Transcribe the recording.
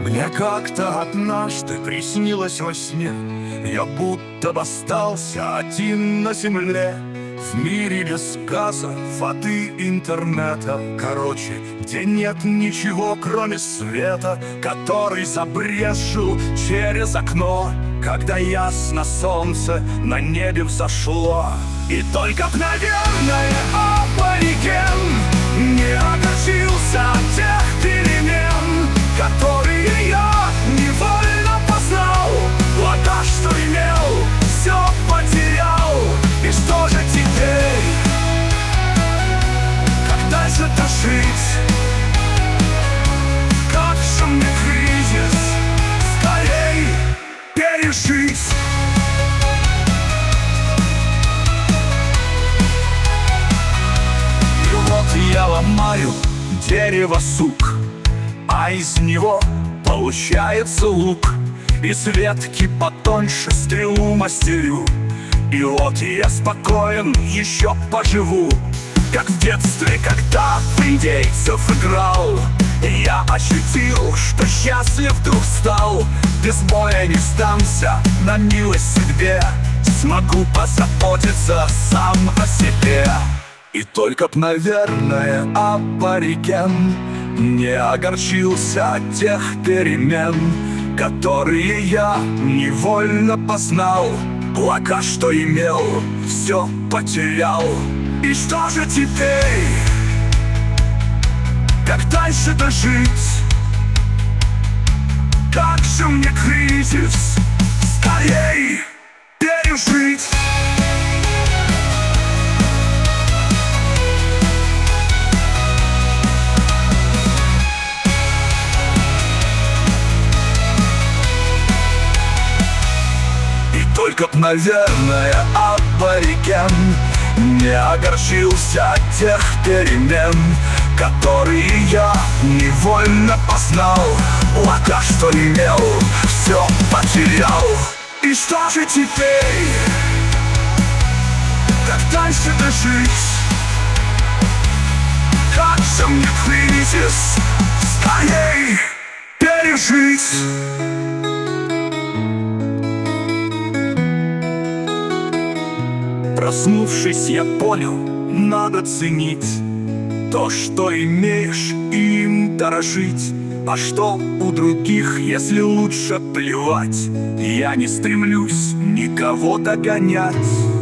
Мне как-то однажды приснилось во сне, я будто бы остался один на земле, в мире без газа, воды, интернета. Короче, где нет ничего, кроме света, который забрезжил через окно, когда ясно солнце на небе взошло. И только б, наверное, абориген не огорчился от тех перемен, которые я невольно познал. Блага, что имел, все потерял. И что же теперь? Как дальше-то жить? Как же мне кризис скорей пережить? И вот я ломаю дерево сук, а из него получается лук. Из ветки потоньше стрелу мастерю. И вот я спокоен, еще поживу, как в детстве, когда в индейцев играл. И я ощутил, что счастлив вдруг стал. Без боя не сдамся на милость судьбе, смогу позаботиться сам о себе. И только б, наверное, абориген не огорчился от тех перемен, которые я невольно познал. Блага, что имел, все потерял. И что же теперь? Как дальше дожить? Как же мне кризис скорей пережить? Только б, наверное, абориген не огорчился от тех перемен, которые я невольно познал. Блага, что имел, все потерял. И что же теперь? Как дальше дожить? Как же мне кризис скорей пережить? Проснувшись, я понял, надо ценить то, что имеешь, и им дорожить. А что у других, если лучше плевать? Я не стремлюсь никого догонять.